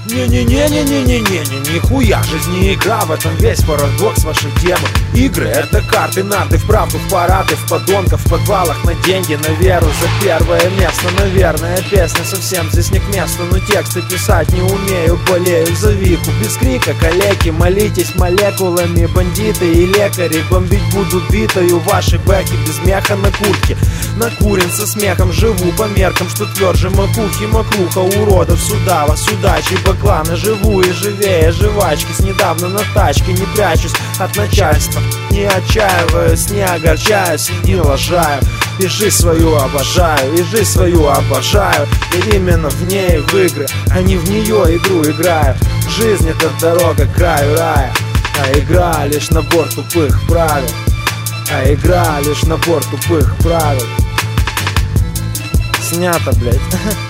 Не-не-не-не-не-не-не, нихуя, жизнь не игра, в этом весь парадокс вашей темы. Игры — это карты, нарды, вправду в парады, в подонков, в подвалах, на деньги, на веру, за первое место. Наверное, песня совсем здесь не к месту, но тексты писать не умею, болею за Вику. Без крика, калеки, молитесь молекулами, бандиты и лекари бомбить будут битою ваши бэки без меха на куртке. Накурен со смехом, живу по меркам, что тверже макухи, макруха уродов, судава, судачи, бакланы. Живу и живее жвачки, с недавно на тачке, не прячусь от начальства, не отчаиваюсь, не огорчаюсь и не лажаю. И жизнь свою обожаю, и жизнь свою обожаю. И именно в ней в игры, а не в нее игру играю. Жизнь — это дорога к краю рая, а игра — лишь набор тупых правил. А игра — лишь набор тупых правил. Снято, блядь.